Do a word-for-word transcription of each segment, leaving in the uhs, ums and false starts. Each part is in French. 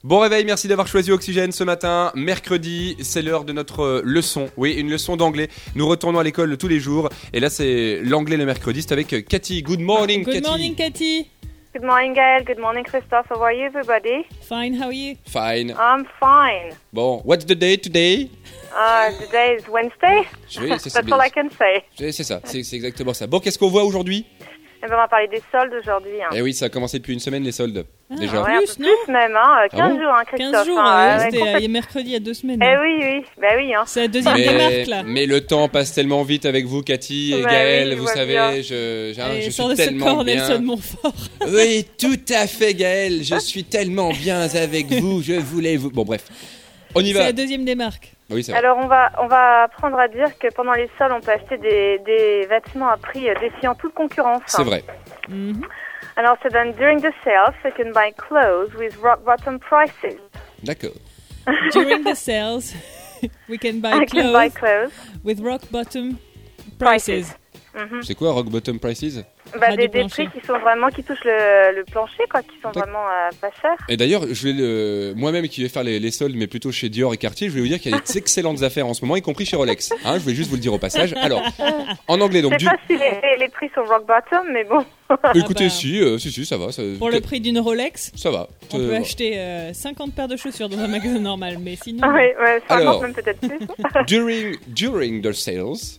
Bon réveil, merci d'avoir choisi Oxygène ce matin. Mercredi, c'est l'heure de notre leçon. Oui, une leçon d'anglais. Nous retournons à l'école tous les jours. Et là, c'est l'anglais le mercredi. C'est avec Cathy. Good morning, Good Cathy. morning, Cathy. Good morning, Gaël. Good morning, Christophe. How are you, everybody? Fine, how are you? Fine. I'm fine. Bon, what's the day today? Uh, today is Wednesday. Oui, c'est, That's all I can say. c'est, c'est ça, c'est, c'est exactement ça. Bon, qu'est-ce qu'on voit aujourd'hui? Eh ben, on va parler des soldes aujourd'hui. Hein. Eh oui, ça a commencé depuis une semaine les soldes. Ah, déjà. Ouais, un plus, peu non plus même, hein. quinze Ah bon jours, hein, Christophe. quinze jours, hein, hein, ouais, c'était complètement. il y a mercredi, il y a deux semaines. Eh hein. oui, oui, bah oui. Hein. C'est la deuxième mais, démarque, là. mais le temps passe tellement vite avec vous, Cathy et Bah Gaël, oui, je vous vois savez, bien. je, je, Allez, je sors suis de ce tellement corps, bien. Nelson Montfort. Oui, tout à fait, Gaël. Je suis tellement bien avec vous. Je voulais vous. Bon, bref. On y C'est va. la deuxième démarque. Oui, c'est vrai. Alors, on va, on va apprendre à dire que pendant les soldes, on peut acheter des, des vêtements à prix euh, défiant toute concurrence. C'est hein. vrai. Mhm. Alors, c'est then during the sales, you can buy clothes with rock bottom prices. D'accord. During the sales, we can buy I can buy clothes clothes. with rock bottom prices. Mhm. C'est quoi rock bottom prices? Bah, Ras des, du des plancher. prix qui sont vraiment, qui touchent le, le plancher, quoi, qui sont D'accord. vraiment euh, pas chers. Et d'ailleurs, je vais le... moi-même qui vais faire les, les soldes, mais plutôt chez Dior et Cartier, je vais vous dire qu'il y a des excellentes affaires en ce moment, y compris chez Rolex. Hein, je voulais juste vous le dire au passage. Alors, en anglais, donc Je du. sais pas si les, les prix sont rock bottom, mais bon. Écoutez, bah. si, euh, si, si, ça va. Ça, Pour le prix d'une Rolex, ça va. on Euh, peut acheter euh, cinquante paires de chaussures dans un magasin normal, mais sinon... Oui, ouais, cinquante Alors. même peut-être plus. During, during the sales.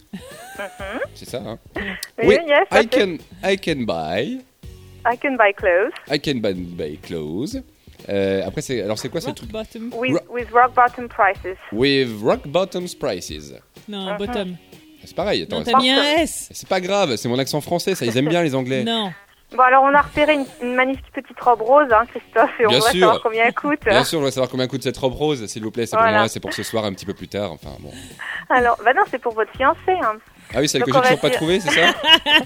C'est ça, hein? Oui, Oui, yes, I that's it. can, I can buy. I can buy clothes I can buy, buy clothes. Euh, après, c'est, alors c'est quoi ce Rock truc? bottom. with, Ro- with rock bottom prices. With rock bottoms prices. Non, bottom. C'est pareil, attends. Non, c'est, t'as mis un S. c'est pas grave, c'est mon accent français, ça, ils aiment bien les Anglais. Non. Bon, alors on a repéré une, une magnifique petite robe rose, hein, Christophe, et Bien on va sûr. savoir combien elle coûte. Bien sûr, je voudrais savoir combien coûte cette robe rose, s'il vous plaît. C'est pour Voilà. moi, c'est pour ce soir, un petit peu plus tard. Enfin bon. Alors, bah non, c'est pour votre fiancé. Hein. Ah oui, celle Donc que j'ai on va toujours pas dire- trouvée, c'est ça?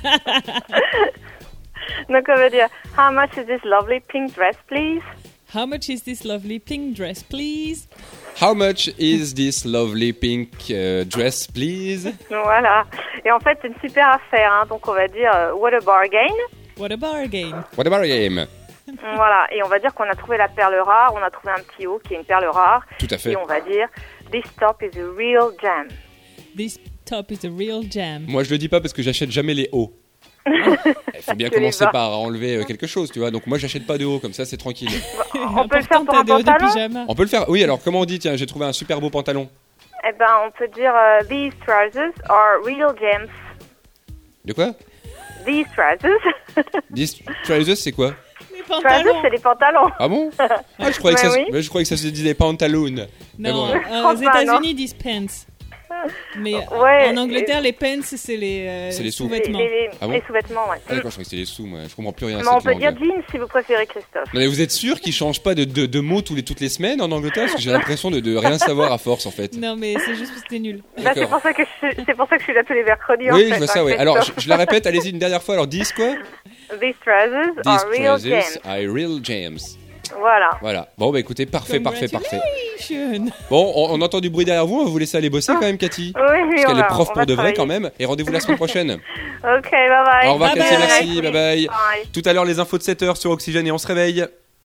Donc on va dire, how much is this lovely pink dress, please? How much is this lovely pink dress, please? How much is this lovely pink uh, dress, please? Voilà. Et en fait, c'est une super affaire. Hein. Donc on va dire, euh, what a bargain. What a bargain. What about a game? Voilà. Et on va dire qu'on a trouvé la perle rare, on a trouvé un petit haut qui est une perle rare. Tout à fait. Et on va dire, this top is a real gem. This top is a real jam. Moi, je le dis pas parce que j'achète jamais les hauts. Il faut bien Que les commencer bas. par enlever euh, quelque chose, tu vois. Donc moi, j'achète pas de haut, comme ça, c'est tranquille. On peut le faire Important, pour t'as un des hauts de pantalon. pyjama. On peut le faire. Oui, alors comment on dit? Tiens, j'ai trouvé un super beau pantalon. Eh ben, on peut dire, euh, these trousers are real gems. De quoi? These trousers. This trousers, c'est quoi? Les Trousers, pantalons. c'est les pantalons. Ah bon? Ah, je croyais que Ouais, ça, se- oui. mais je croyais que ça se disait pantaloon. Mais Non, bon, euh, crois aux pas, États-Unis, ils disent pants. Mais Ouais, en Angleterre, les pants, c'est les, euh, C'est les sous. Les, sous-vêtements. les- les- Ah bon les sous-vêtements, ouais. Ah d'accord, je croyais que c'était les sous, moi. Je comprends plus rien à Mais on cette peut langue. dire jeans si vous préférez, Christophe. Non, mais vous êtes sûr qu'ils changent pas de, de, de mots tous les, toutes les semaines en Angleterre? Parce que j'ai l'impression de, de rien savoir à force, en fait. Non, mais c'est juste parce que c'était nul. Bah, c'est D'accord. pour ça que je, c'est pour ça que je suis là tous les mercredis. en Oui, fait, je vois hein, ça, oui. Alors, je, Christophe. je la répète, allez-y une dernière fois. Alors, dix quoi? These trousers These are real trousers gems. are real gems. Voilà. Voilà. Bon, bah écoutez, parfait, parfait, parfait. Congratulations. Bon, on, on entend du bruit derrière vous, on va vous laisser aller bosser quand même, Cathy. Oui, oui, Parce on qu'elle va- est prof on pour va de vrai travailler. quand même. Et rendez-vous la semaine prochaine. Ok, bye bye. Au revoir, Bye Cathy, bye. merci, bye bye. Bye. Tout à l'heure, les infos de sept heures sur Oxygène et on se réveille.